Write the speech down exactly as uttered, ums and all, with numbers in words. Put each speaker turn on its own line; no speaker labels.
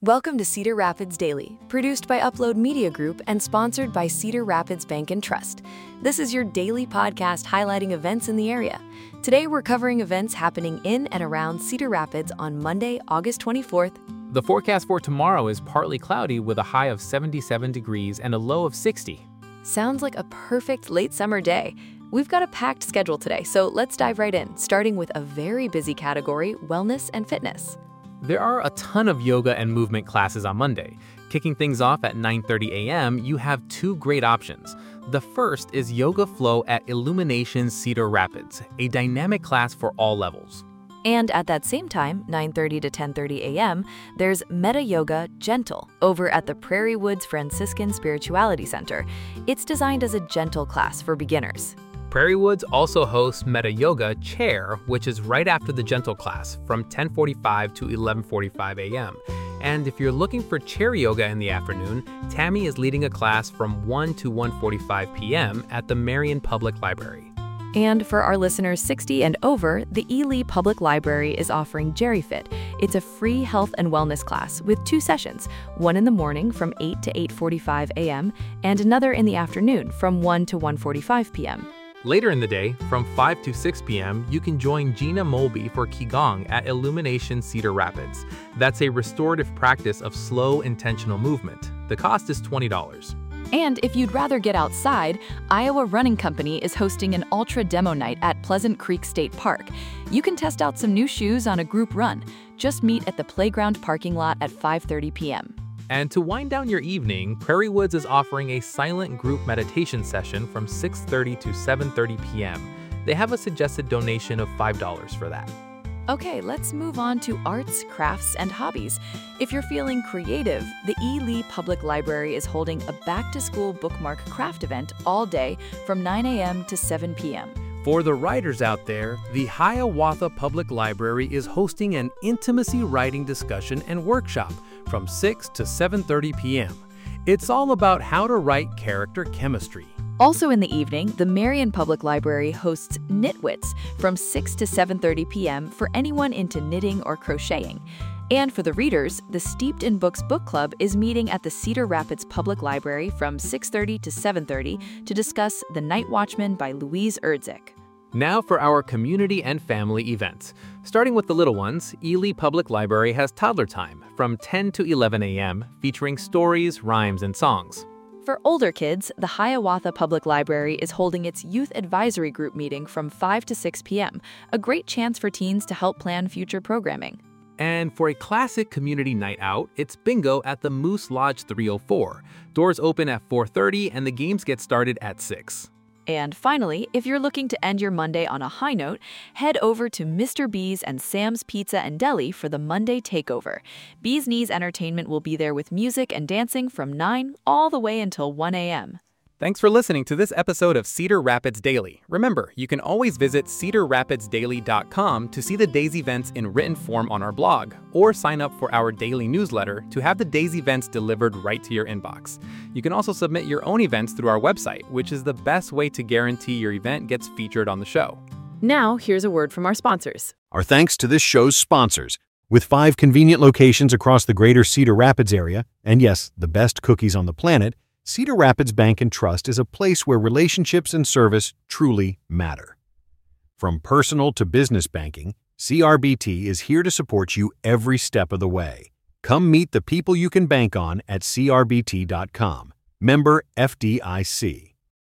Welcome to Cedar Rapids Daily, produced by Upload Media Group and sponsored by Cedar Rapids Bank and Trust. This is your daily podcast highlighting events in the area. Today we're covering events happening in and around Cedar Rapids on Monday, August twenty-fourth.
The forecast for tomorrow is partly cloudy with a high of seventy-seven degrees and a low of sixty.
Sounds like a perfect late summer day. We've got a packed schedule today, so let's dive right in, starting with a very busy category, wellness and fitness.
There are a ton of yoga and movement classes on Monday. Kicking things off at nine thirty a m, you have two great options. The first is Yoga Flow at Illumination Cedar Rapids, a dynamic class for all levels.
And at that same time, nine thirty to ten thirty a m, there's Metta Yoga Gentle over at the Prairie Woods Franciscan Spirituality Center. It's designed as a gentle class for beginners.
Prairie Woods also hosts Metta Yoga Chair, which is right after the Gentle class from ten forty-five to eleven forty-five a m. And if you're looking for chair yoga in the afternoon, Tammy is leading a class from one to one forty-five p m at the Marion Public Library.
And for our listeners sixty and over, the Ely Public Library is offering GeriFit. It's a free health and wellness class with two sessions, one in the morning from eight to eight forty-five a m and another in the afternoon from one to one forty-five p m
Later in the day, from five to six p m, you can join Gina Molby for Qigong at Illumination Cedar Rapids. That's a restorative practice of slow, intentional movement. The cost is twenty dollars.
And if you'd rather get outside, Iowa Running Company is hosting an ultra demo night at Pleasant Creek State Park. You can test out some new shoes on a group run. Just meet at the playground parking lot at five thirty p m
And to wind down your evening, Prairie Woods is offering a silent group meditation session from six thirty to seven thirty p m They have a suggested donation of five dollars for that.
Okay, let's move on to arts, crafts, and hobbies. If you're feeling creative, the Ely Public Library is holding a back-to-school bookmark craft event all day from nine a m to seven p m
For the writers out there, the Hiawatha Public Library is hosting an intimacy writing discussion and workshop from six to seven thirty p m It's all about how to write character chemistry.
Also in the evening, the Marion Public Library hosts Knitwits from six to seven thirty p m for anyone into knitting or crocheting. And for the readers, the Steeped in Books Book Club is meeting at the Cedar Rapids Public Library from six thirty to seven thirty to discuss The Night Watchman by Louise Erdzik.
Now for our community and family events. Starting with the little ones, Ely Public Library has Toddler Time from ten to eleven a m featuring stories, rhymes, and songs.
For older kids, the Hiawatha Public Library is holding its Youth Advisory Group meeting from five to six p m, a great chance for teens to help plan future programming.
And for a classic community night out, it's bingo at the Moose Lodge three oh four. Doors open at four thirty and the games get started at six.
And finally, if you're looking to end your Monday on a high note, head over to Mister B's and Sam's Pizza and Deli for the Monday Takeover. Bee's Knees Entertainment will be there with music and dancing from nine all the way until one a m
Thanks for listening to this episode of Cedar Rapids Daily. Remember, you can always visit cedar rapids daily dot com to see the day's events in written form on our blog, or sign up for our daily newsletter to have the day's events delivered right to your inbox. You can also submit your own events through our website, which is the best way to guarantee your event gets featured on the show.
Now, here's a word from our sponsors.
Our thanks to this show's sponsors. With five convenient locations across the greater Cedar Rapids area, and yes, the best cookies on the planet, Cedar Rapids Bank and Trust is a place where relationships and service truly matter. From personal to business banking, C R B T is here to support you every step of the way. Come meet the people you can bank on at c r b t dot com. Member F D I C.